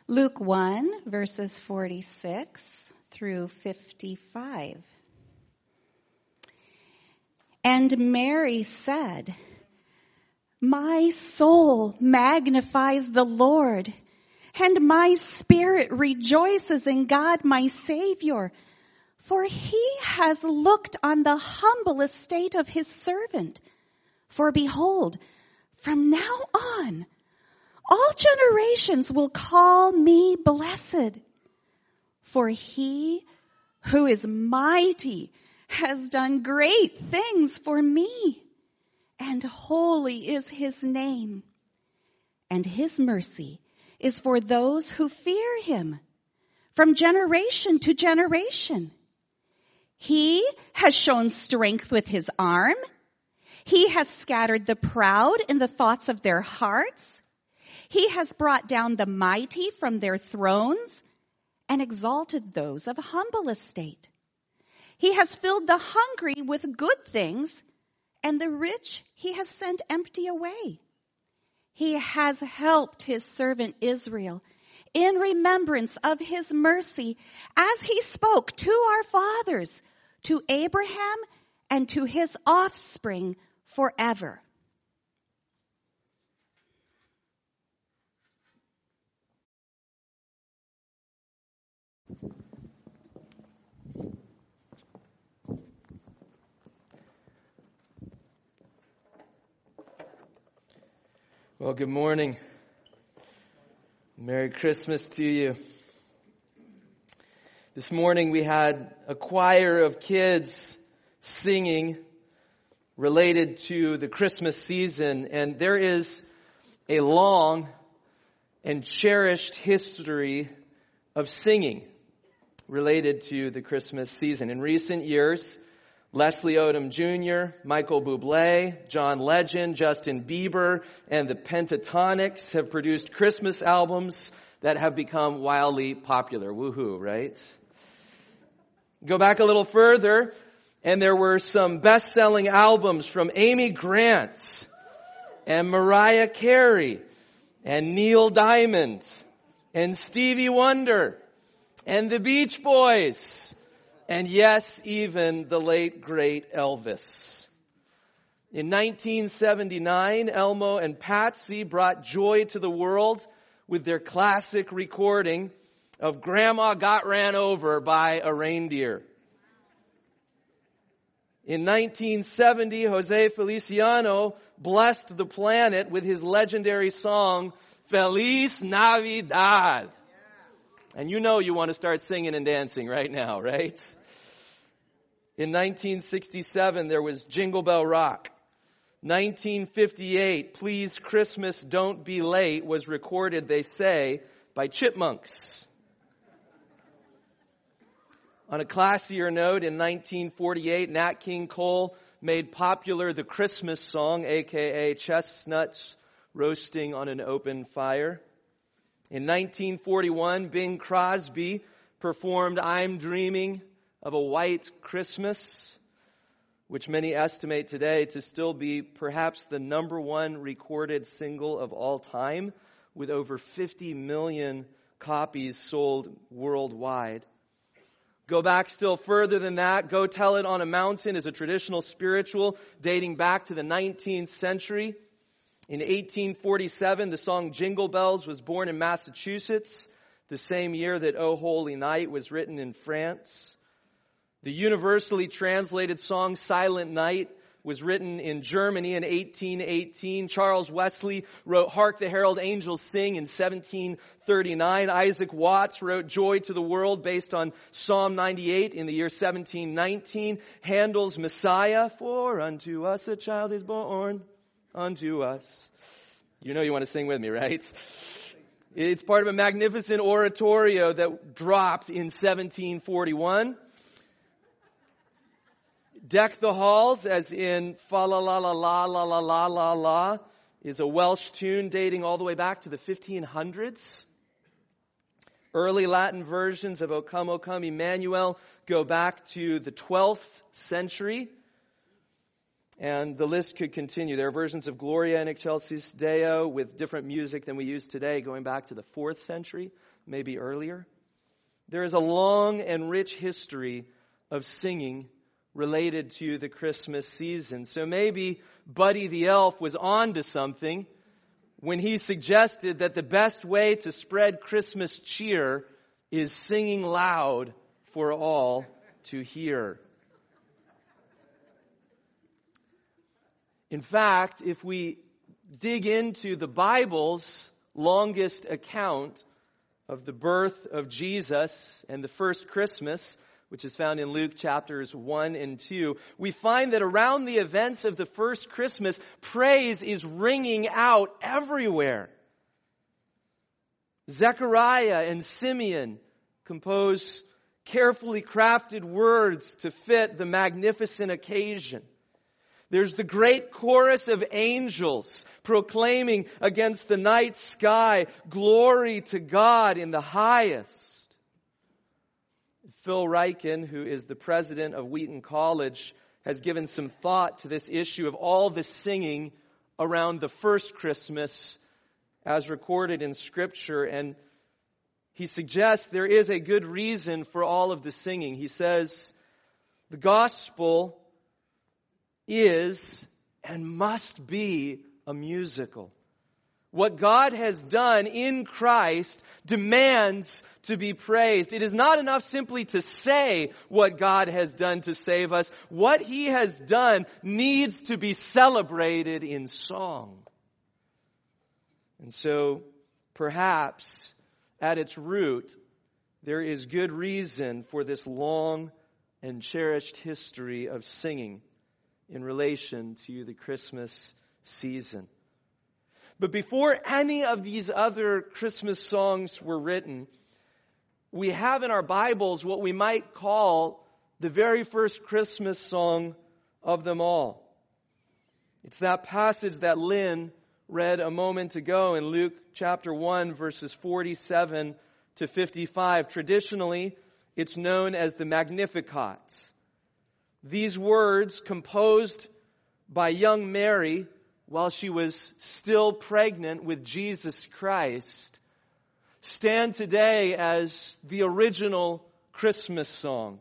Luke 1, verses 46 through 55. And Mary said, "My soul magnifies the Lord, and my spirit rejoices in God my Savior, for he has looked on the humble estate of his servant. For behold, from now on, all generations will call me blessed. For he who is mighty has done great things for me, and holy is his name. And his mercy is for those who fear him from generation to generation. He has shown strength with his arm. He has scattered the proud in the thoughts of their hearts. He has brought down the mighty from their thrones and exalted those of humble estate. He has filled the hungry with good things, and the rich he has sent empty away. He has helped his servant Israel in remembrance of his mercy, as he spoke to our fathers, to Abraham and to his offspring forever." Well, good morning. Merry Christmas to you. This morning we had a choir of kids singing related to the Christmas season, and there is a long and cherished history of singing related to the Christmas season. In recent years, Leslie Odom Jr., Michael Bublé, John Legend, Justin Bieber, and the Pentatonics have produced Christmas albums that have become wildly popular. Woohoo, right? Go back a little further, and there were some best-selling albums from Amy Grant and Mariah Carey and Neil Diamond and Stevie Wonder and the Beach Boys. And yes, even the late, great Elvis. In 1979, Elmo and Patsy brought joy to the world with their classic recording of Grandma Got Ran Over by a Reindeer. In 1970, Jose Feliciano blessed the planet with his legendary song, Feliz Navidad. And you know you want to start singing and dancing right now, right? In 1967, there was Jingle Bell Rock. 1958, Please Christmas Don't Be Late was recorded, they say, by Chipmunks. On a classier note, in 1948, Nat King Cole made popular the Christmas song, aka Chestnuts Roasting on an Open Fire. In 1941, Bing Crosby performed I'm Dreaming of a White Christmas, which many estimate today to still be perhaps the number one recorded single of all time, with over 50 million copies sold worldwide. Go back still further than that. Go Tell It on a Mountain is a traditional spiritual dating back to the 19th century. In 1847, the song Jingle Bells was born in Massachusetts, the same year that O Holy Night was written in France. The universally translated song Silent Night was written in Germany in 1818. Charles Wesley wrote Hark the Herald Angels Sing in 1739. Isaac Watts wrote Joy to the World based on Psalm 98 in the year 1719. Handel's Messiah, For unto us a child is born, unto us. You know you want to sing with me, right? It's part of a magnificent oratorio that dropped in 1741. Deck the Halls, as in Fa la la la la la la la la la, is a Welsh tune dating all the way back to the 1500s. Early Latin versions of O Come, Emmanuel go back to the 12th century. And the list could continue. There are versions of Gloria in Excelsis Deo with different music than we use today, going back to the 4th century, maybe earlier. There is a long and rich history of singing related to the Christmas season. So maybe Buddy the Elf was on to something when he suggested that the best way to spread Christmas cheer is singing loud for all to hear. In fact, if we dig into the Bible's longest account of the birth of Jesus and the first Christmas, which is found in Luke chapters 1 and 2, we find that around the events of the first Christmas, praise is ringing out everywhere. Zechariah and Simeon compose carefully crafted words to fit the magnificent occasion. There's the great chorus of angels proclaiming against the night sky, "Glory to God in the highest." Phil Ryken, who is the president of Wheaton College, has given some thought to this issue of all the singing around the first Christmas as recorded in Scripture. And he suggests there is a good reason for all of the singing. He says, the gospel is and must be a musical. What God has done in Christ demands to be praised. It is not enough simply to say what God has done to save us. What He has done needs to be celebrated in song. And so, perhaps, at its root, there is good reason for this long and cherished history of singing in relation to the Christmas season. But before any of these other Christmas songs were written, we have in our Bibles what we might call the very first Christmas song of them all. It's that passage that Lynn read a moment ago in Luke chapter 1, verses 47 to 55. Traditionally, it's known as the Magnificat. These words, composed by young Mary while she was still pregnant with Jesus Christ, stand today as the original Christmas song.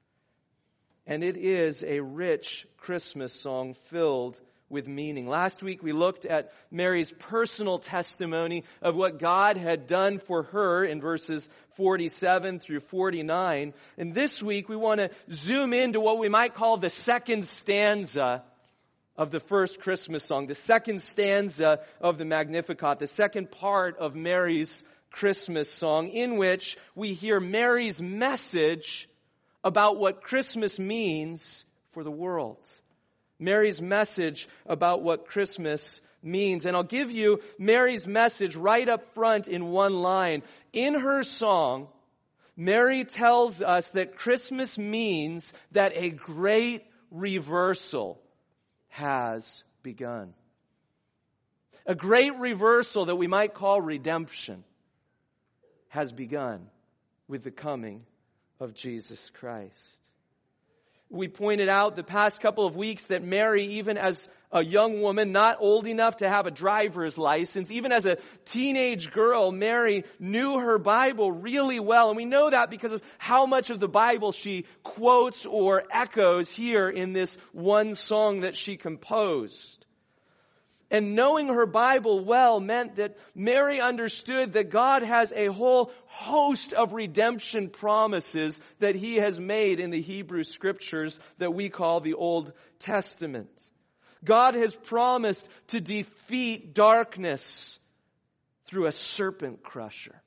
And it is a rich Christmas song filled with meaning. Last week we looked at Mary's personal testimony of what God had done for her in verses 47 through 49. And this week we want to zoom into what we might call the second stanza of the first Christmas song, the second stanza of the Magnificat, the second part of Mary's Christmas song, in which we hear Mary's message about what Christmas means for the world. Mary's message about what Christmas means. And I'll give you Mary's message right up front in one line. In her song, Mary tells us that Christmas means that a great reversal has begun. A great reversal that we might call redemption has begun with the coming of Jesus Christ. We pointed out the past couple of weeks that Mary, even as a young woman, not old enough to have a driver's license, even as a teenage girl, Mary knew her Bible really well. And we know that because of how much of the Bible she quotes or echoes here in this one song that she composed. And knowing her Bible well meant that Mary understood that God has a whole host of redemption promises that He has made in the Hebrew Scriptures that we call the Old Testament. God has promised to defeat darkness through a serpent crusher.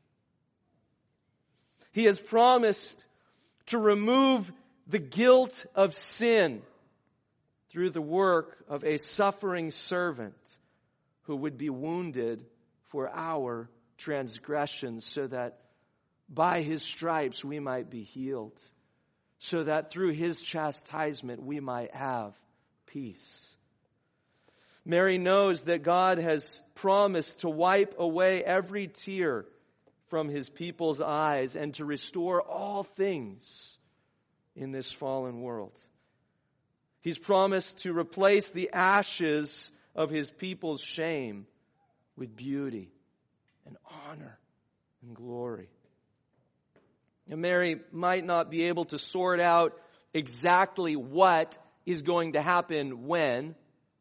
He has promised to remove the guilt of sin through the work of a suffering servant who would be wounded for our transgressions, so that by His stripes we might be healed, so that through His chastisement we might have peace. Mary knows that God has promised to wipe away every tear from His people's eyes and to restore all things in this fallen world. He's promised to replace the ashes of his people's shame with beauty and honor and glory. And Mary might not be able to sort out exactly what is going to happen when,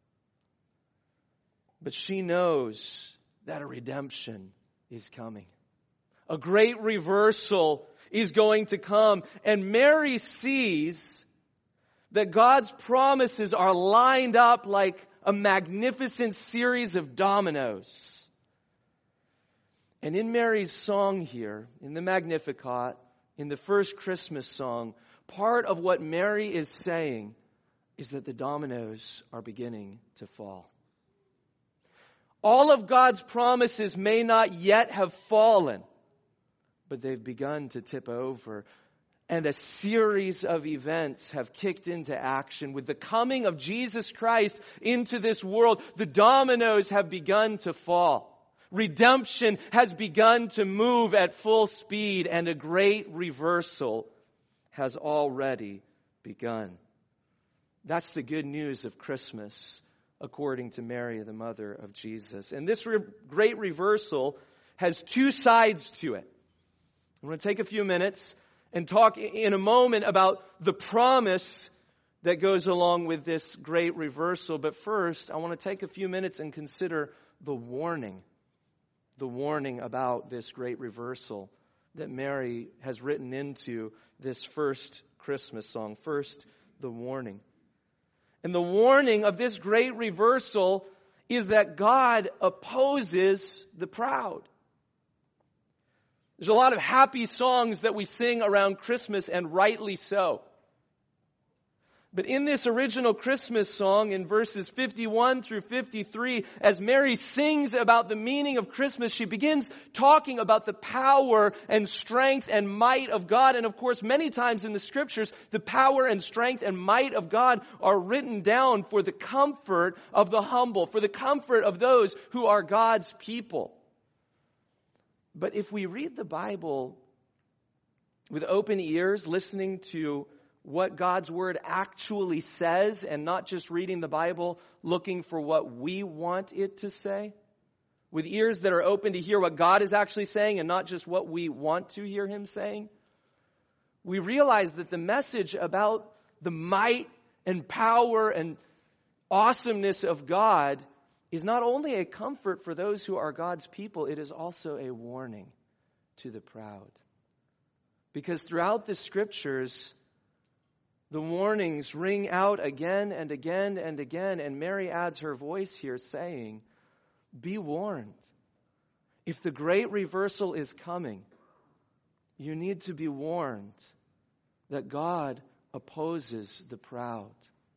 but she knows that a redemption is coming. A great reversal is going to come. And Mary sees that God's promises are lined up like a magnificent series of dominoes. And in Mary's song here, in the Magnificat, in the first Christmas song, part of what Mary is saying is that the dominoes are beginning to fall. All of God's promises may not yet have fallen, but they've begun to tip over. And a series of events have kicked into action. With the coming of Jesus Christ into this world, the dominoes have begun to fall. Redemption has begun to move at full speed, and a great reversal has already begun. That's the good news of Christmas, according to Mary, the mother of Jesus. And this great reversal has two sides to it. I'm going to take a few minutes and talk in a moment about the promise that goes along with this great reversal. But first, I want to take a few minutes and consider the warning about this great reversal that Mary has written into this first Christmas song. First, the warning. And the warning of this great reversal is that God opposes the proud. There's a lot of happy songs that we sing around Christmas, and rightly so. But in this original Christmas song, in verses 51 through 53, as Mary sings about the meaning of Christmas, she begins talking about the power and strength and might of God. And of course, many times in the Scriptures, the power and strength and might of God are written down for the comfort of the humble, for the comfort of those who are God's people. But if we read the Bible with open ears, listening to what God's Word actually says, and not just reading the Bible looking for what we want it to say, with ears that are open to hear what God is actually saying and not just what we want to hear Him saying, we realize that the message about the might and power and awesomeness of God is not only a comfort for those who are God's people, it is also a warning to the proud. Because throughout the Scriptures, the warnings ring out again and again and again, and Mary adds her voice here saying, be warned. If the great reversal is coming, you need to be warned that God opposes the proud.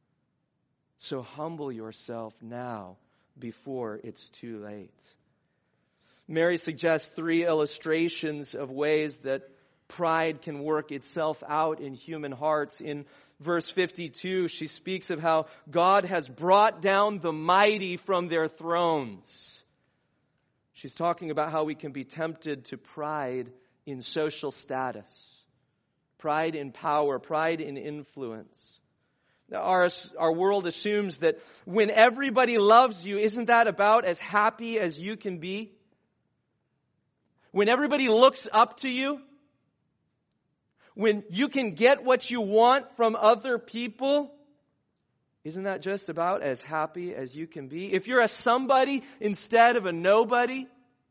So humble yourself now before it's too late. Mary suggests 3 illustrations of ways that pride can work itself out in human hearts. In verse 52, she speaks of how God has brought down the mighty from their thrones. She's talking about how we can be tempted to pride in social status, pride in power, pride in influence. Our world assumes that when everybody loves you, isn't that about as happy as you can be? When everybody looks up to you, when you can get what you want from other people, isn't that just about as happy as you can be? If you're a somebody instead of a nobody,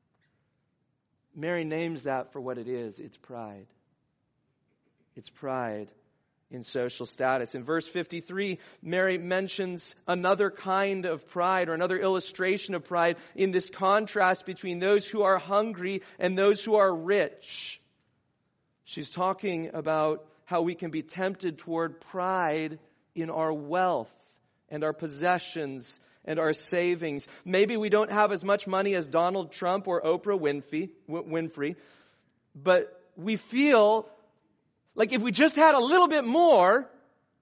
Mary names that for what it is. It's pride. It's pride in social status. In verse 53, Mary mentions another kind of pride, or another illustration of pride, in this contrast between those who are hungry and those who are rich. She's talking about how we can be tempted toward pride in our wealth and our possessions and our savings. Maybe we don't have as much money as Donald Trump or Oprah Winfrey, but we feel like if we just had a little bit more,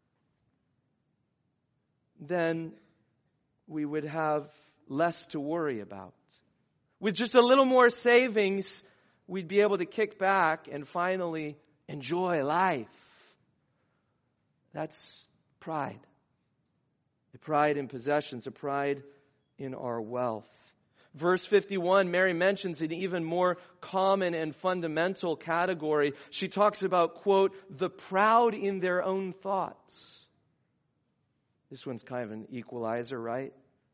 then we would have less to worry about. With just a little more savings, we'd be able to kick back and finally enjoy life. That's pride. a pride in possessions, a pride in our wealth. Verse 51, Mary mentions an even more common and fundamental category. She talks about, quote, the proud in their own thoughts. This one's kind of an equalizer, right?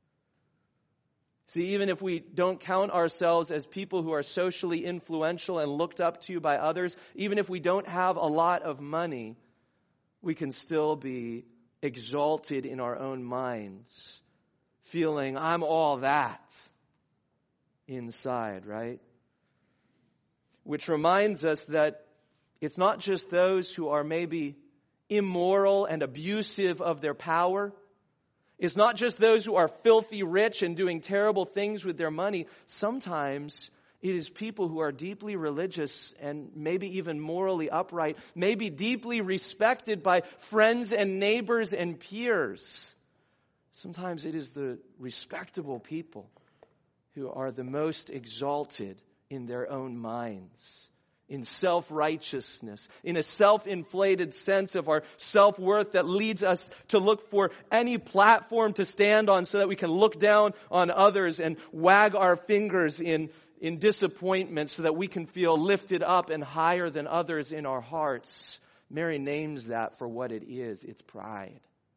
See, even if we don't count ourselves as people who are socially influential and looked up to by others, even if we don't have a lot of money, we can still be exalted in our own minds, feeling I'm all that inside, right? Which reminds us that it's not just those who are maybe immoral and abusive of their power. It's not just those who are filthy rich and doing terrible things with their money. Sometimes it is people who are deeply religious and maybe even morally upright, maybe deeply respected by friends and neighbors and peers. Sometimes it is the respectable people who are the most exalted in their own minds, in self-righteousness, in a self-inflated sense of our self-worth that leads us to look for any platform to stand on so that we can look down on others and wag our fingers in disappointment so that we can feel lifted up and higher than others in our hearts. Mary names that for what it is. It's pride.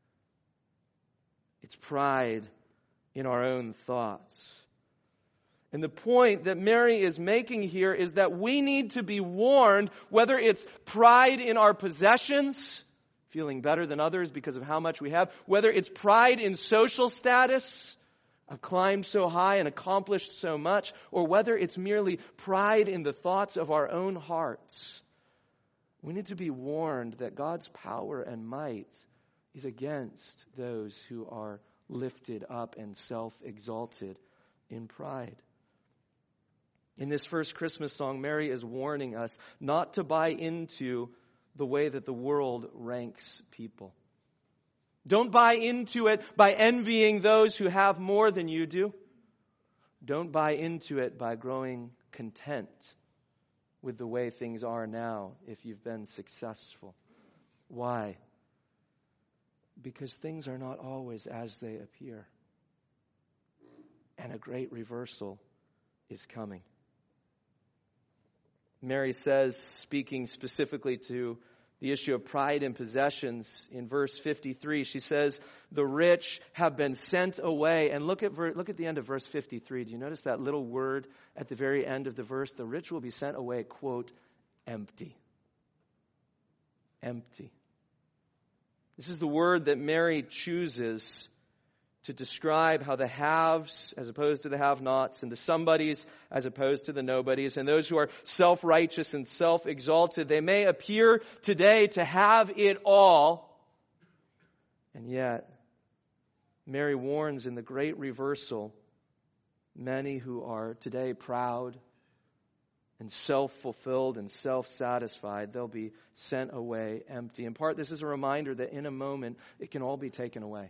It's pride in our own thoughts. And the point that Mary is making here is that we need to be warned, whether it's pride in our possessions, feeling better than others because of how much we have, whether it's pride in social status, I've climbed so high and accomplished so much, or whether it's merely pride in the thoughts of our own hearts. We need to be warned that God's power and might is against those who are lifted up and self-exalted in pride. In this first Christmas song, Mary is warning us not to buy into the way that the world ranks people. Don't buy into it by envying those who have more than you do. Don't buy into it by growing content with the way things are now if you've been successful. Why? Because things are not always as they appear. And a great reversal is coming. Mary says, speaking specifically to the issue of pride and possessions, in verse 53, she says, the rich have been sent away. And look at the end of verse 53. Do you notice that little word at the very end of the verse? The rich will be sent away, quote, empty. Empty. This is the word that Mary chooses to describe how the haves as opposed to the have-nots, and the somebodies as opposed to the nobodies, and those who are self-righteous and self-exalted, they may appear today to have it all, and yet Mary warns in the great reversal, many who are today proud and self-fulfilled and self-satisfied, they'll be sent away empty. In part, this is a reminder that in a moment, it can all be taken away.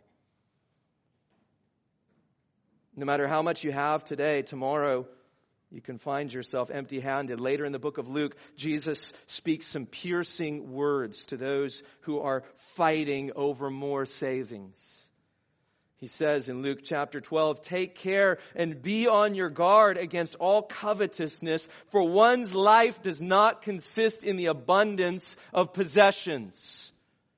No matter how much you have today, tomorrow you can find yourself empty-handed. Later in the book of Luke, Jesus speaks some piercing words to those who are fighting over more savings. He says in Luke chapter 12, take care and be on your guard against all covetousness, for one's life does not consist in the abundance of possessions.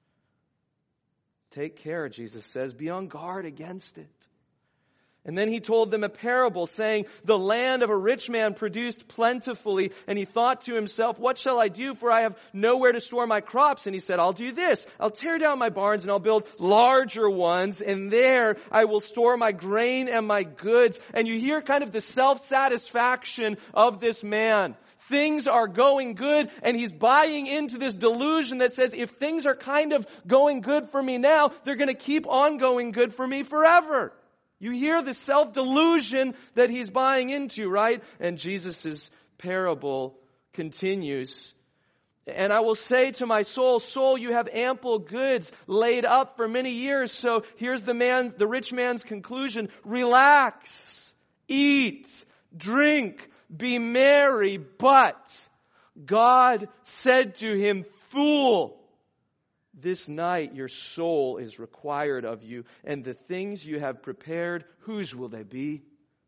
Take care, Jesus says, be on guard against it. And then he told them a parable saying, the land of a rich man produced plentifully. And he thought to himself, what shall I do? For I have nowhere to store my crops. And he said, I'll do this. I'll tear down my barns and I'll build larger ones. And there I will store my grain and my goods. And you hear kind of the self-satisfaction of this man. Things are going good, and he's buying into this delusion that says, if things are kind of going good for me now, they're going to keep on going good for me forever. You hear the self-delusion that he's buying into, right? And Jesus' parable continues. And I will say to my soul, soul, you have ample goods laid up for many years. So here's the rich man's conclusion. Relax, eat, drink, be merry. But God said to him, fool, This night your soul is required of you, and the things you have prepared, whose will they be?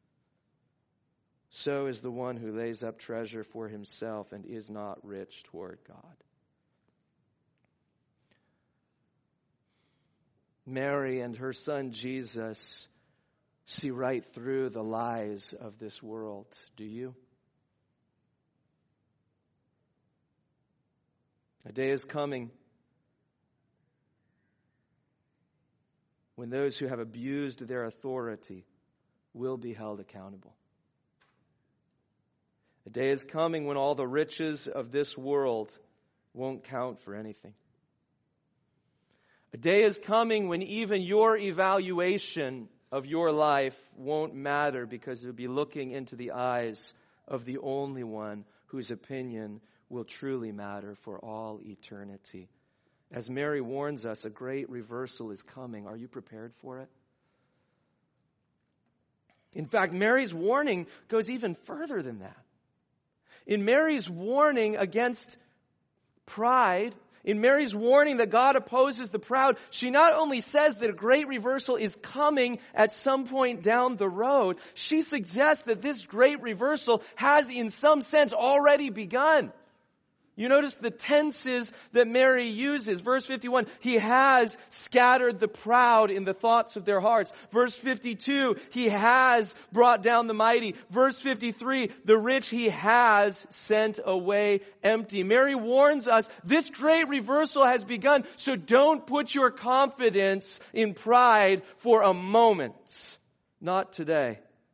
So is the one who lays up treasure for himself and is not rich toward God. Mary and her son Jesus see right through the lies of this world. Do you? A day is coming when those who have abused their authority will be held accountable. A day is coming when all the riches of this world won't count for anything. A day is coming when even your evaluation of your life won't matter, because you'll be looking into the eyes of the only one whose opinion will truly matter for all eternity. As Mary warns us, a great reversal is coming. Are you prepared for it? In fact, Mary's warning goes even further than that. In Mary's warning against pride, in Mary's warning that God opposes the proud, she not only says that a great reversal is coming at some point down the road, she suggests that this great reversal has in some sense already begun. You notice the tenses that Mary uses. Verse 51, he has scattered the proud in the thoughts of their hearts. Verse 52, he has brought down the mighty. Verse 53, the rich he has sent away empty. Mary warns us, this great reversal has begun, so don't put your confidence in pride for a moment. Not today.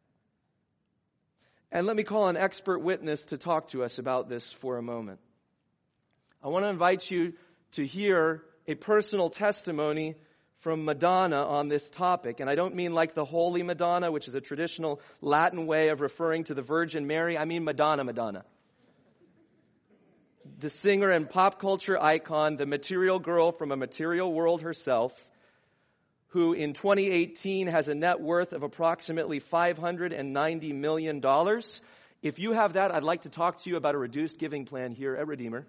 And let me call an expert witness to talk to us about this for a moment. I want to invite you to hear a personal testimony from Madonna on this topic. And I don't mean like the Holy Madonna, which is a traditional Latin way of referring to the Virgin Mary. I mean Madonna. The singer and pop culture icon, the material girl from a material world herself, who in 2018 has a net worth of approximately $590 million. If you have that, I'd like to talk to you about a reduced giving plan here at Redeemer.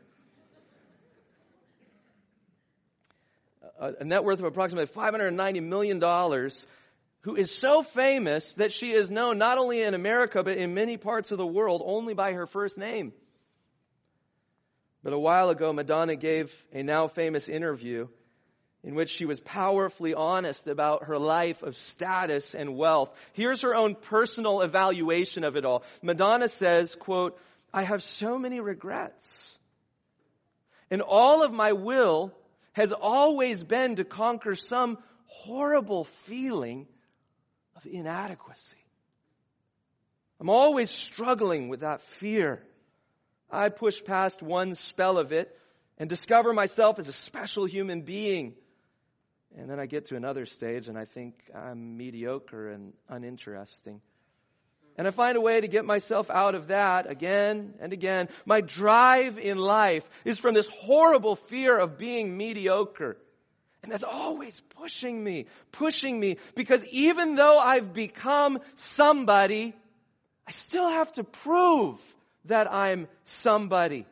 A net worth of approximately $590 million, who is so famous that she is known not only in America but in many parts of the world only by her first name. But a while ago, Madonna gave a now famous interview in which she was powerfully honest about her life of status and wealth. Here's her own personal evaluation of it all. Madonna says, quote, I have so many regrets, and all of my will has always been to conquer some horrible feeling of inadequacy. I'm always struggling with that fear. I push past one spell of it and discover myself as a special human being. And then I get to another stage and I think I'm mediocre and uninteresting. And I find a way to get myself out of that again and again. My drive in life is from this horrible fear of being mediocre. And that's always pushing me, because even though I've become somebody, I still have to prove that I'm somebody.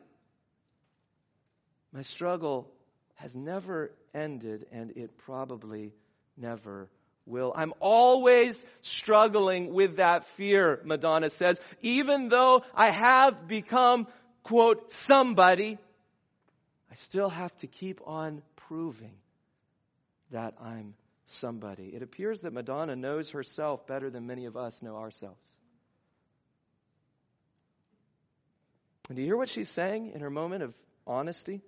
My struggle has never ended, and it probably never will. I'm always struggling with that fear, Madonna says. Even though I have become, quote, somebody, I still have to keep on proving that I'm somebody. It appears that Madonna knows herself better than many of us know ourselves. And do you hear what she's saying in her moment of honesty?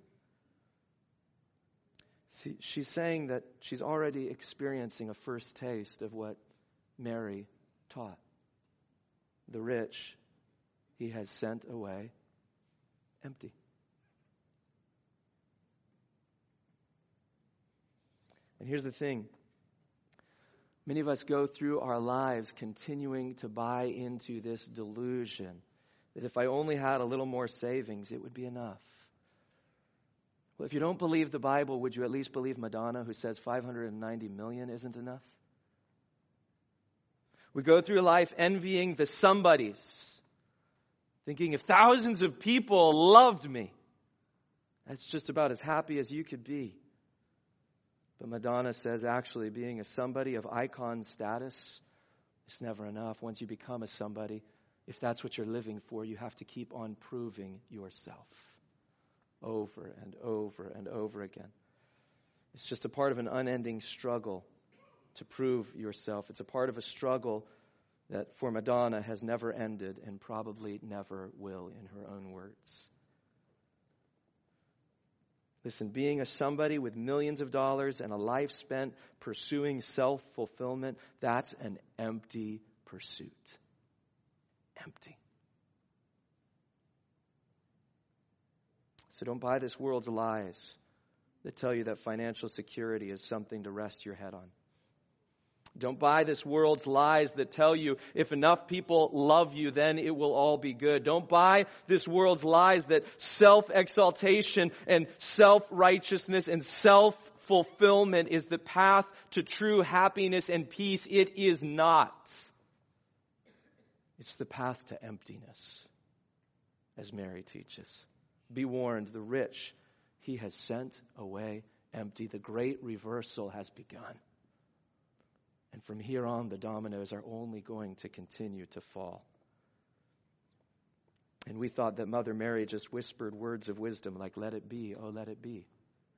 See, she's saying that she's already experiencing a first taste of what Mary taught. The rich he has sent away empty. And here's the thing. Many of us go through our lives continuing to buy into this delusion that if I only had a little more savings, it would be enough. Well, if you don't believe the Bible, would you at least believe Madonna, who says 590 million isn't enough? We go through life envying the somebodies, thinking if thousands of people loved me, that's just about as happy as you could be. But Madonna says actually being a somebody of icon status is never enough. Once you become a somebody, if that's what you're living for, you have to keep on proving yourself over and over and over again. It's just a part of an unending struggle to prove yourself. It's a part of a struggle that for Madonna has never ended and probably never will, in her own words. Listen, being a somebody with millions of dollars and a life spent pursuing self-fulfillment, that's an empty pursuit. Empty. So don't buy this world's lies that tell you that financial security is something to rest your head on. Don't buy this world's lies that tell you if enough people love you, then it will all be good. Don't buy this world's lies that self-exaltation and self-righteousness and self-fulfillment is the path to true happiness and peace. It is not. It's the path to emptiness, as Mary teaches. Be warned, the rich he has sent away empty. The great reversal has begun. And from here on, the dominoes are only going to continue to fall. And we thought that Mother Mary just whispered words of wisdom like, let it be, oh, let it be.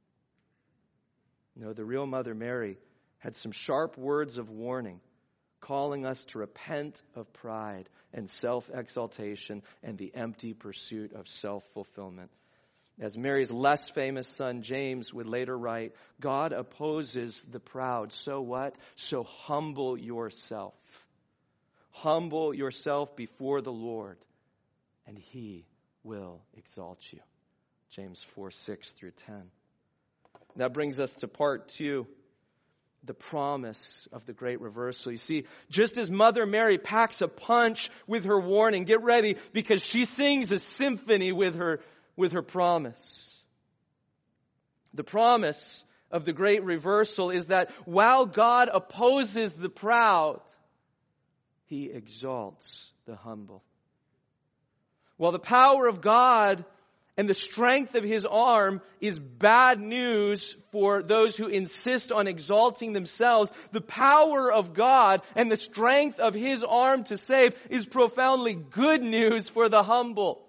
No, the real Mother Mary had some sharp words of warning, calling us to repent of pride and self-exaltation and the empty pursuit of self-fulfillment. As Mary's less famous son James would later write, God opposes the proud. So what? So humble yourself. Humble yourself before the Lord, and He will exalt you. James 4:6-10. That brings us to part 2, the promise of the great reversal. You see, just as Mother Mary packs a punch with her warning, get ready, because she sings a symphony with her promise. The promise of the great reversal is that while God opposes the proud, He exalts the humble. While the power of God and the strength of His arm is bad news for those who insist on exalting themselves, the power of God and the strength of His arm to save is profoundly good news for the humble.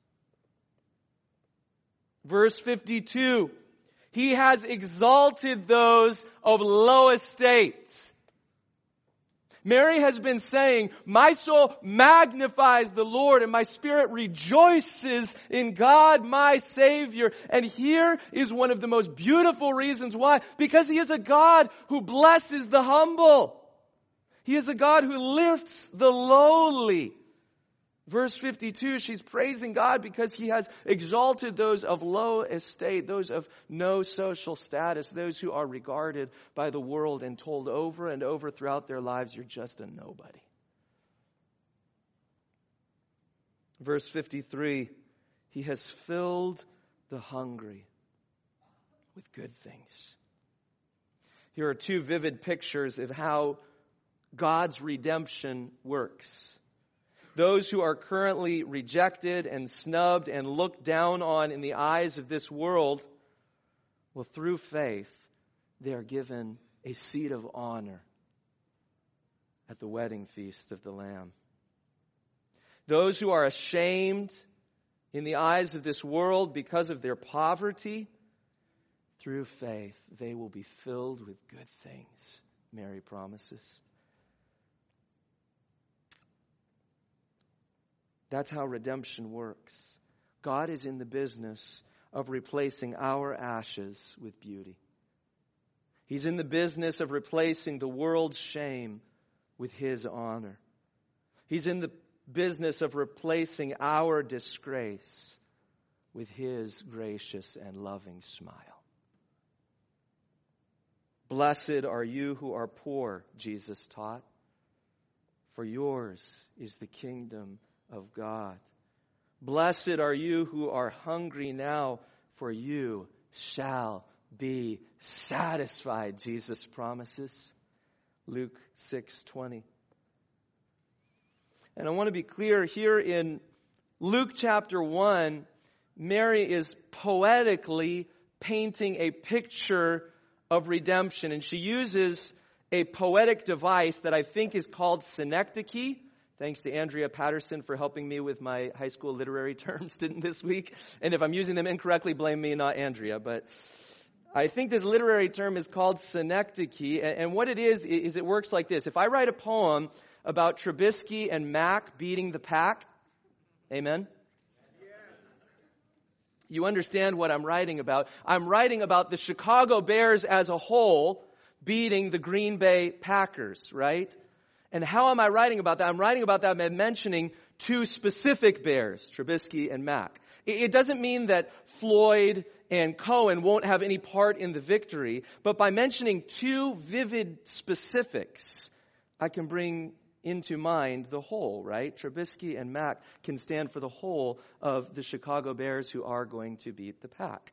Verse 52, He has exalted those of low estate. Mary has been saying, my soul magnifies the Lord and my spirit rejoices in God, my Savior. And here is one of the most beautiful reasons why. Because He is a God who blesses the humble. He is a God who lifts the lowly. Verse 52, she's praising God because He has exalted those of low estate, those of no social status, those who are regarded by the world and told over and over throughout their lives, you're just a nobody. Verse 53, He has filled the hungry with good things. Here are 2 vivid pictures of how God's redemption works. Those who are currently rejected and snubbed and looked down on in the eyes of this world, well, through faith, they are given a seat of honor at the wedding feast of the Lamb. Those who are ashamed in the eyes of this world because of their poverty, through faith, they will be filled with good things, Mary promises. That's how redemption works. God is in the business of replacing our ashes with beauty. He's in the business of replacing the world's shame with His honor. He's in the business of replacing our disgrace with His gracious and loving smile. Blessed are you who are poor, Jesus taught, for yours is the kingdom of God. Blessed are you who are hungry now, for you shall be satisfied, Jesus promises. Luke 6:20. And I want to be clear here in Luke chapter 1, Mary is poetically painting a picture of redemption. And she uses a poetic device that I think is called synecdoche. Thanks to Andrea Patterson for helping me with my high school literary terms this week. And if I'm using them incorrectly, blame me, not Andrea. But I think this literary term is called synecdoche. And what it is it works like this. If I write a poem about Trubisky and Mack beating the Pack, amen? You understand what I'm writing about. I'm writing about the Chicago Bears as a whole beating the Green Bay Packers, right? And how am I writing about that? I'm writing about that by mentioning two specific Bears, Trubisky and Mack. It doesn't mean that Floyd and Cohen won't have any part in the victory, but by mentioning two vivid specifics, I can bring into mind the whole, right? Trubisky and Mack can stand for the whole of the Chicago Bears who are going to beat the Pack.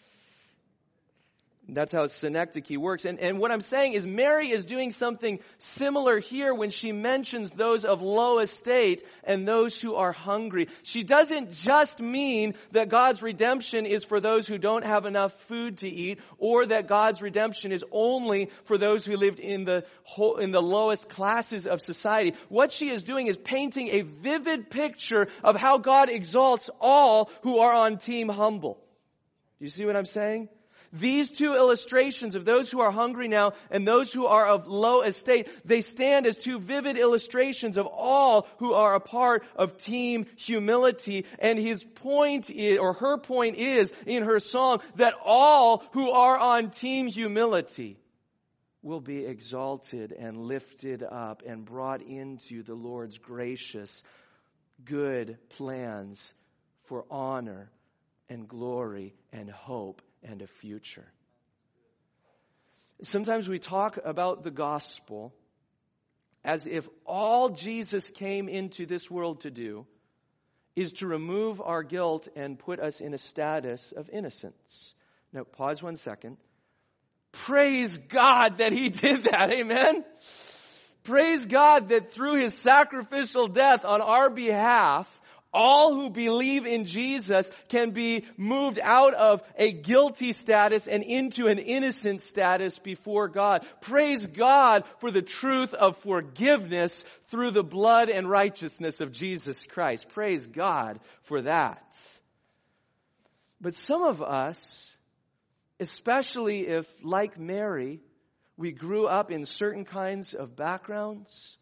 That's how synecdoche works. And what I'm saying is Mary is doing something similar here when she mentions those of low estate and those who are hungry. She doesn't just mean that God's redemption is for those who don't have enough food to eat, or that God's redemption is only for those who lived in the lowest classes of society. What she is doing is painting a vivid picture of how God exalts all who are on team humble. Do you see what I'm saying? These two illustrations of those who are hungry now and those who are of low estate, they stand as two vivid illustrations of all who are a part of team humility. And his point is, or her point is, in her song, that all who are on team humility will be exalted and lifted up and brought into the Lord's gracious, good plans for honor and glory and hope and a future. Sometimes we talk about the gospel as if all Jesus came into this world to do is to remove our guilt and put us in a status of innocence. Now, pause 1 second. Praise God that He did that. Amen? Praise God that through His sacrificial death on our behalf, all who believe in Jesus can be moved out of a guilty status and into an innocent status before God. Praise God for the truth of forgiveness through the blood and righteousness of Jesus Christ. Praise God for that. But some of us, especially if, like Mary, we grew up in certain kinds of backgrounds,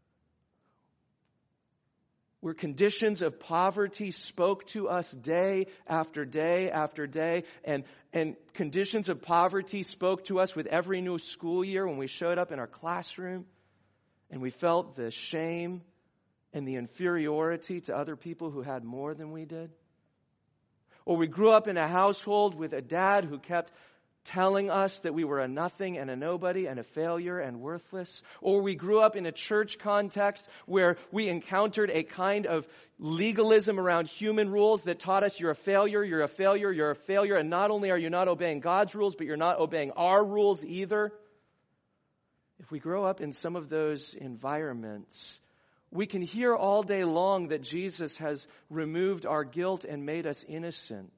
where conditions of poverty spoke to us day after day after day, and conditions of poverty spoke to us with every new school year when we showed up in our classroom, and we felt the shame and the inferiority to other people who had more than we did. Or we grew up in a household with a dad who kept telling us that we were a nothing and a nobody and a failure and worthless. Or we grew up in a church context where we encountered a kind of legalism around human rules that taught us you're a failure, you're a failure, you're a failure, and not only are you not obeying God's rules, but you're not obeying our rules either. If we grow up in some of those environments, we can hear all day long that Jesus has removed our guilt and made us innocent.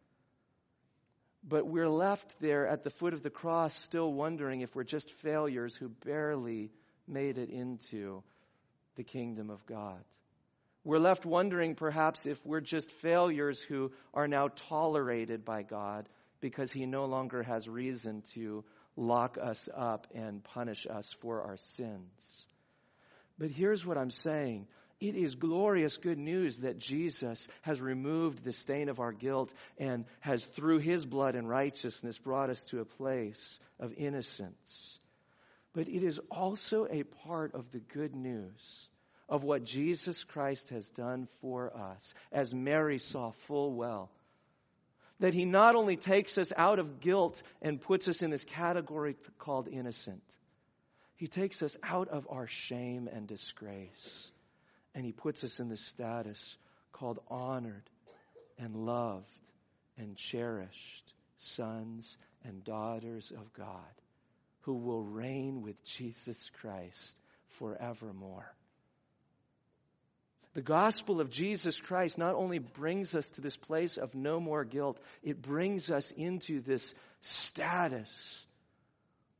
But we're left there at the foot of the cross still wondering if we're just failures who barely made it into the kingdom of God. We're left wondering perhaps if we're just failures who are now tolerated by God because He no longer has reason to lock us up and punish us for our sins. But here's what I'm saying. It is glorious good news that Jesus has removed the stain of our guilt and has, through His blood and righteousness, brought us to a place of innocence. But it is also a part of the good news of what Jesus Christ has done for us, as Mary saw full well. That He not only takes us out of guilt and puts us in this category called innocent, He takes us out of our shame and disgrace. And He puts us in this status called honored and loved and cherished sons and daughters of God who will reign with Jesus Christ forevermore. The gospel of Jesus Christ not only brings us to this place of no more guilt, it brings us into this status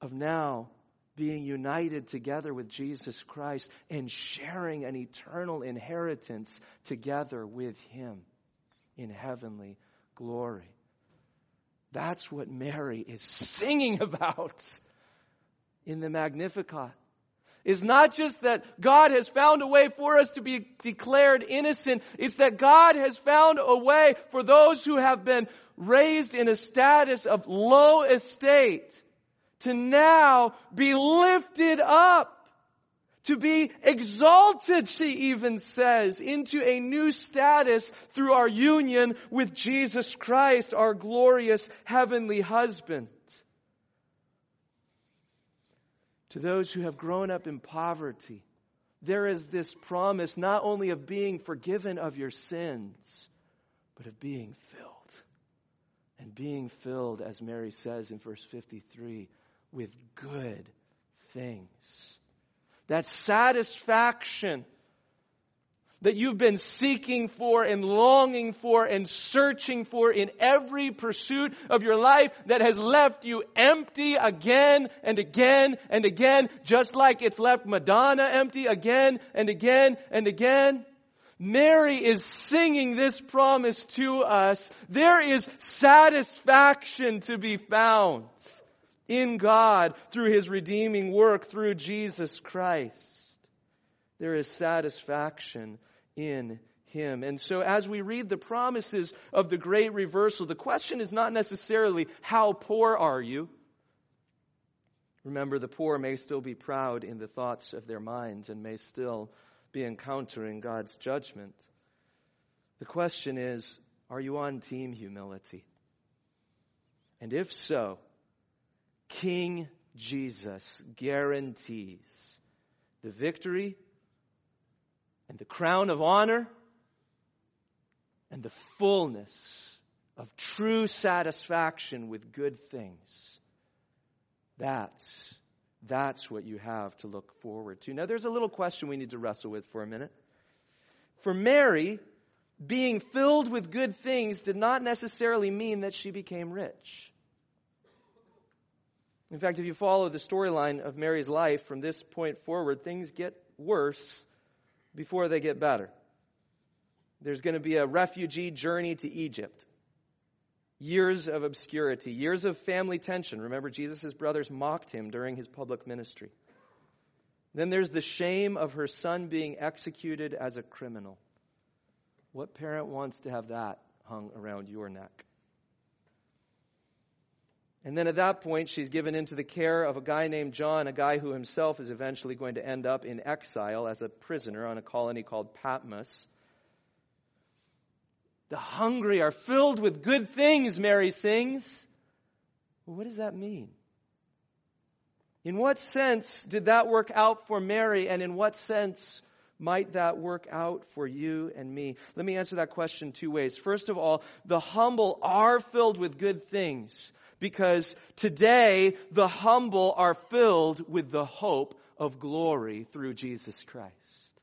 of now being united together with Jesus Christ and sharing an eternal inheritance together with Him in heavenly glory. That's what Mary is singing about in the Magnificat. It's not just that God has found a way for us to be declared innocent. It's that God has found a way for those who have been raised in a status of low estate to now be lifted up, to be exalted, she even says, into a new status through our union with Jesus Christ, our glorious heavenly husband. To those who have grown up in poverty, there is this promise not only of being forgiven of your sins, but of being filled. And being filled, as Mary says in verse 53, with good things. That satisfaction that you've been seeking for and longing for and searching for in every pursuit of your life that has left you empty again and again and again, just like it's left Madonna empty again and again and again. Mary is singing this promise to us. There is satisfaction to be found in God through His redeeming work through Jesus Christ. There is satisfaction in Him. And so as we read the promises of the great reversal, the question is not necessarily, how poor are you? Remember, the poor may still be proud in the thoughts of their minds and may still be encountering God's judgment. The question is, are you on team humility? And if so, King Jesus guarantees the victory and the crown of honor and the fullness of true satisfaction with good things. That's what you have to look forward to. Now, there's a little question we need to wrestle with for a minute. For Mary, being filled with good things did not necessarily mean that she became rich. In fact, if you follow the storyline of Mary's life from this point forward, things get worse before they get better. There's going to be a refugee journey to Egypt. Years of obscurity, years of family tension. Remember, Jesus' brothers mocked him during his public ministry. Then there's the shame of her son being executed as a criminal. What parent wants to have that hung around your neck? And then at that point, she's given into the care of a guy named John, a guy who himself is eventually going to end up in exile as a prisoner on a colony called Patmos. The hungry are filled with good things, Mary sings. Well, what does that mean? In what sense did that work out for Mary, and in what sense might that work out for you and me? Let me answer that question two ways. First of all, the humble are filled with good things, because today the humble are filled with the hope of glory through Jesus Christ.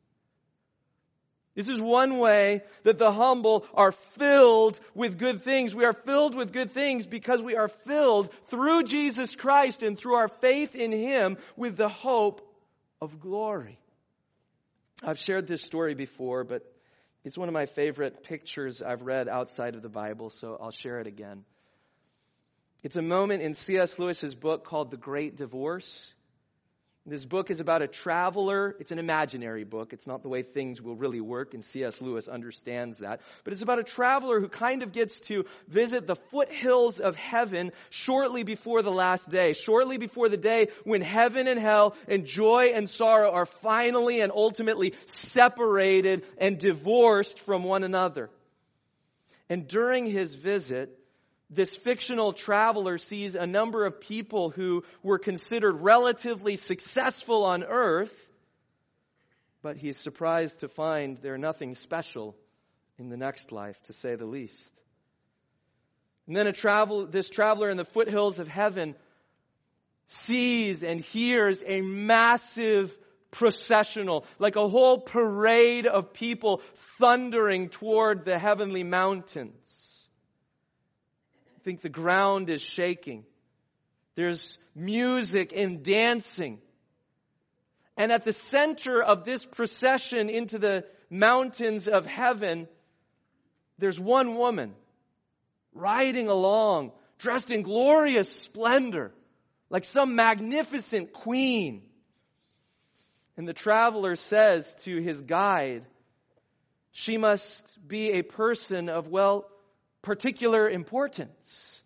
This is one way that the humble are filled with good things. We are filled with good things because we are filled through Jesus Christ and through our faith in Him with the hope of glory. I've shared this story before, but it's one of my favorite pictures I've read outside of the Bible, so I'll share it again. It's a moment in C.S. Lewis's book called The Great Divorce. This book is about a traveler. It's an imaginary book. It's not the way things will really work, and C.S. Lewis understands that. But it's about a traveler who kind of gets to visit the foothills of heaven shortly before the last day, shortly before the day when heaven and hell and joy and sorrow are finally and ultimately separated and divorced from one another. And during his visit, this fictional traveler sees a number of people who were considered relatively successful on earth, but he's surprised to find they're nothing special in the next life, to say the least. And then this traveler in the foothills of heaven sees and hears a massive processional, like a whole parade of people thundering toward the heavenly mountains. I think the ground is shaking. There's music and dancing. And at the center of this procession into the mountains of heaven, there's one woman riding along, dressed in glorious splendor, like some magnificent queen. And the traveler says to his guide, she must be a person of, particular importance.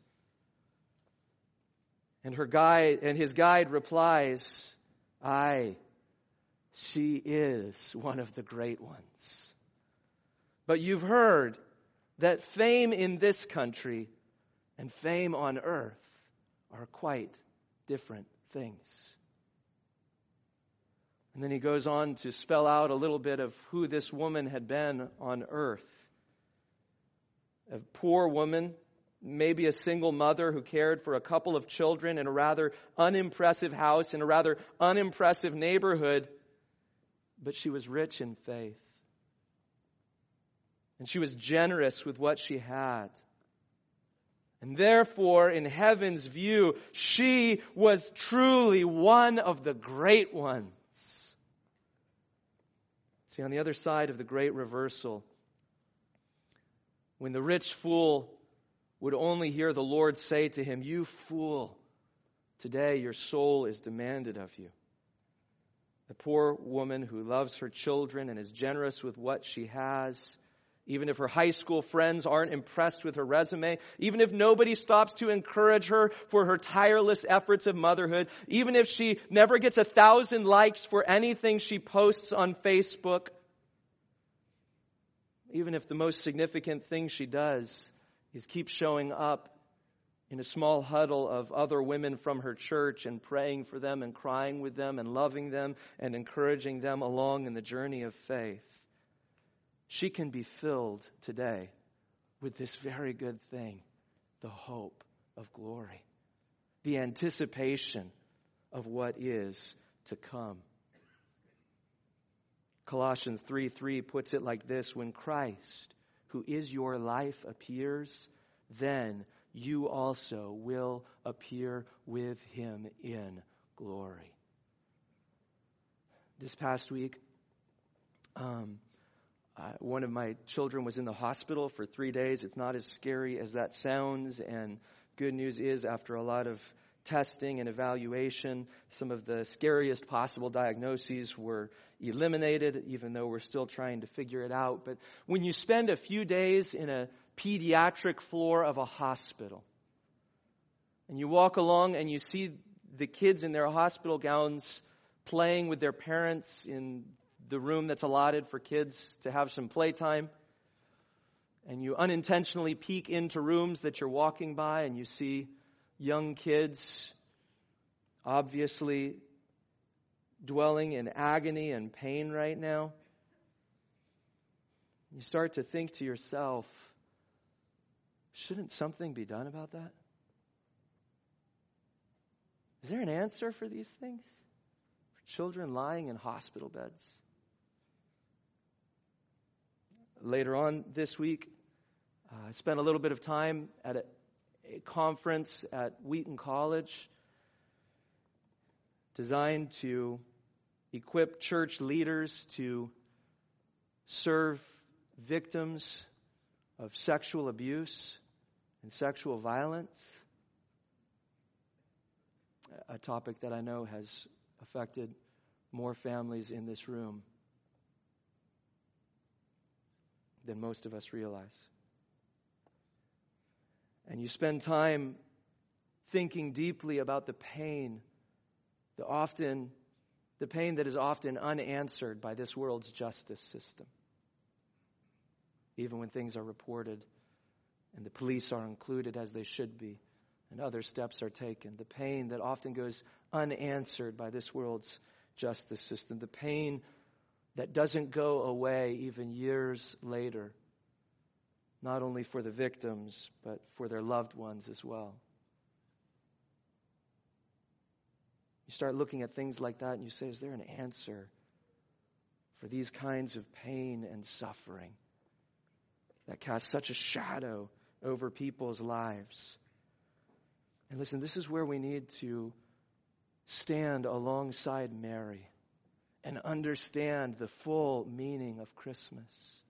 And his guide replies, "Aye, she is one of the great ones. But you've heard that fame in this country and fame on earth are quite different things." And then he goes on to spell out a little bit of who this woman had been on earth. A poor woman, maybe a single mother who cared for a couple of children in a rather unimpressive house in a rather unimpressive neighborhood, but she was rich in faith. And she was generous with what she had. And therefore, in heaven's view, she was truly one of the great ones. See, on the other side of the great reversal, when the rich fool would only hear the Lord say to him, "You fool, today your soul is demanded of you." The poor woman who loves her children and is generous with what she has, even if her high school friends aren't impressed with her resume, even if nobody stops to encourage her for her tireless efforts of motherhood, even if she never gets 1,000 likes for anything she posts on Facebook, even if the most significant thing she does is keep showing up in a small huddle of other women from her church and praying for them and crying with them and loving them and encouraging them along in the journey of faith, she can be filled today with this very good thing, the hope of glory, the anticipation of what is to come. Colossians 3:3 puts it like this: when Christ, who is your life, appears, then you also will appear with him in glory. This past week, one of my children was in the hospital for 3 days. It's not as scary as that sounds, and good news is, after a lot of testing and evaluation, some of the scariest possible diagnoses were eliminated, even though we're still trying to figure it out. But when you spend a few days in a pediatric floor of a hospital, and you walk along and you see the kids in their hospital gowns playing with their parents in the room that's allotted for kids to have some playtime, and you unintentionally peek into rooms that you're walking by and you see young kids obviously dwelling in agony and pain right now, you start to think to yourself, shouldn't something be done about that? Is there an answer for these things? For children lying in hospital beds? Later on this week, I spent a little bit of time at a conference at Wheaton College designed to equip church leaders to serve victims of sexual abuse and sexual violence, a topic that I know has affected more families in this room than most of us realize. And you spend time thinking deeply about the pain, the pain that is often unanswered by this world's justice system. Even when things are reported and the police are included as they should be and other steps are taken. The pain that often goes unanswered by this world's justice system. The pain that doesn't go away even years later. Not only for the victims, but for their loved ones as well. You start looking at things like that and you say, is there an answer for these kinds of pain and suffering that cast such a shadow over people's lives? And listen, this is where we need to stand alongside Mary and understand the full meaning of Christmas.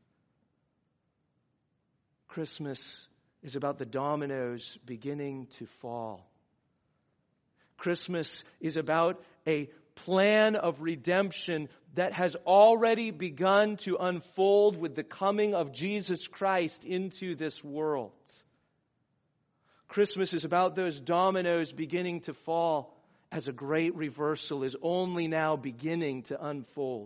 Christmas is about the dominoes beginning to fall. Christmas is about a plan of redemption that has already begun to unfold with the coming of Jesus Christ into this world. Christmas is about those dominoes beginning to fall as a great reversal is only now beginning to unfold.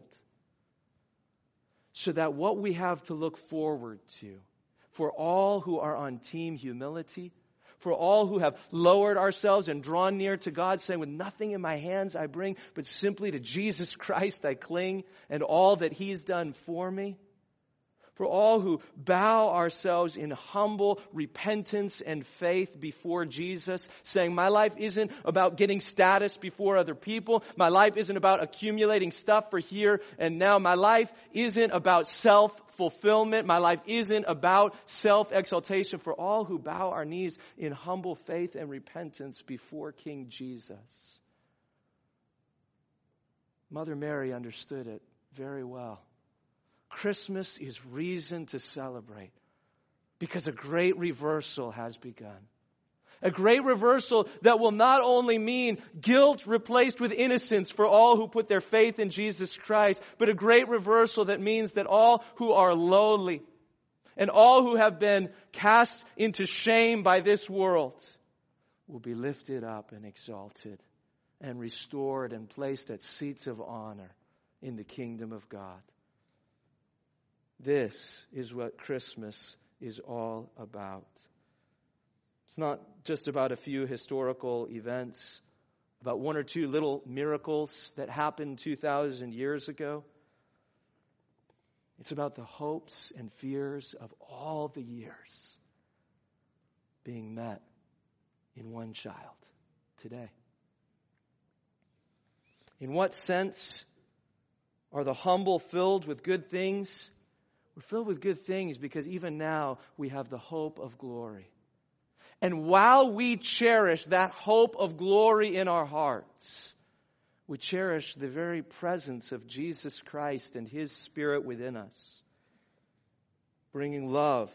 So that what we have to look forward to, for all who are on team humility, for all who have lowered ourselves and drawn near to God, saying, with nothing in my hands I bring, but simply to Jesus Christ I cling and all that He's done for me. For all who bow ourselves in humble repentance and faith before Jesus, saying, my life isn't about getting status before other people. My life isn't about accumulating stuff for here and now. My life isn't about self-fulfillment. My life isn't about self-exaltation. For all who bow our knees in humble faith and repentance before King Jesus. Mother Mary understood it very well. Christmas is reason to celebrate because a great reversal has begun. A great reversal that will not only mean guilt replaced with innocence for all who put their faith in Jesus Christ, but a great reversal that means that all who are lowly and all who have been cast into shame by this world will be lifted up and exalted and restored and placed at seats of honor in the kingdom of God. This is what Christmas is all about. It's not just about a few historical events, about one or two little miracles that happened 2,000 years ago. It's about the hopes and fears of all the years being met in one child today. In what sense are the humble filled with good things? We're filled with good things because even now we have the hope of glory. And while we cherish that hope of glory in our hearts, we cherish the very presence of Jesus Christ and His Spirit within us, bringing love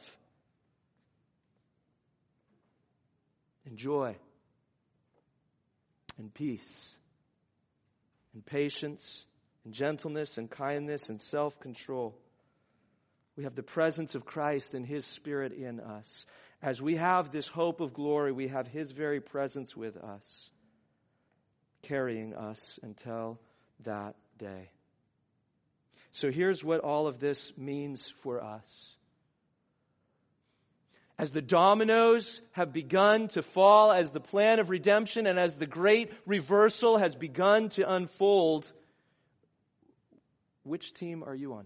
and joy and peace and patience and gentleness and kindness and self-control. We have the presence of Christ and His Spirit in us. As we have this hope of glory, we have His very presence with us, carrying us until that day. So here's what all of this means for us. As the dominoes have begun to fall, as the plan of redemption and as the great reversal has begun to unfold, which team are you on?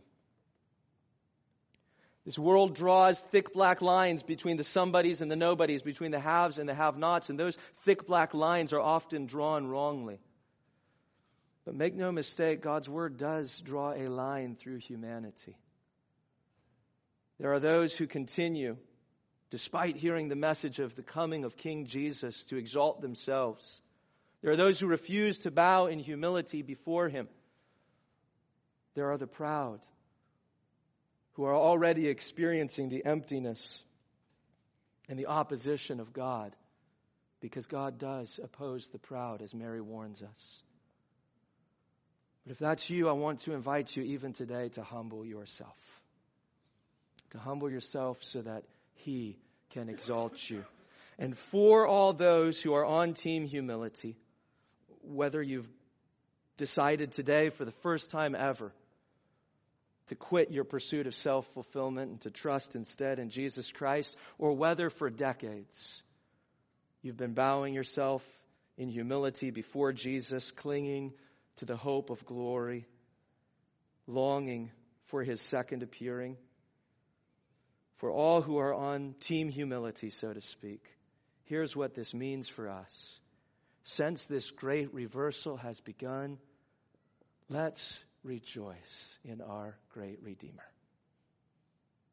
This world draws thick black lines between the somebodies and the nobodies, between the haves and the have-nots, and those thick black lines are often drawn wrongly. But make no mistake, God's Word does draw a line through humanity. There are those who continue, despite hearing the message of the coming of King Jesus, to exalt themselves. There are those who refuse to bow in humility before Him. There are the proud, who are already experiencing the emptiness and the opposition of God, because God does oppose the proud, as Mary warns us. But if that's you, I want to invite you even today to humble yourself. To humble yourself so that He can exalt you. And for all those who are on team humility, whether you've decided today for the first time ever to quit your pursuit of self-fulfillment and to trust instead in Jesus Christ, or whether for decades you've been bowing yourself in humility before Jesus, clinging to the hope of glory, longing for His second appearing. For all who are on team humility, so to speak, here's what this means for us. Since this great reversal has begun, let's rejoice in our great Redeemer.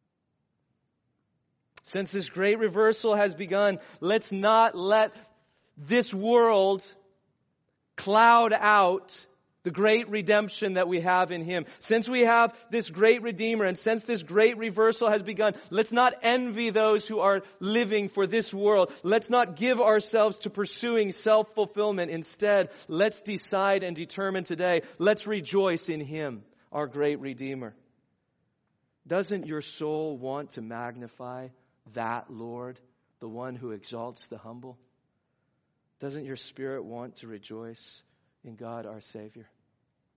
Since this great reversal has begun, let's not let this world cloud out the great redemption that we have in Him. Since we have this great Redeemer, and since this great reversal has begun, let's not envy those who are living for this world. Let's not give ourselves to pursuing self-fulfillment. Instead, let's decide and determine today, let's rejoice in Him, our great Redeemer. Doesn't your soul want to magnify that Lord, the one who exalts the humble? Doesn't your spirit want to rejoice in God our Savior?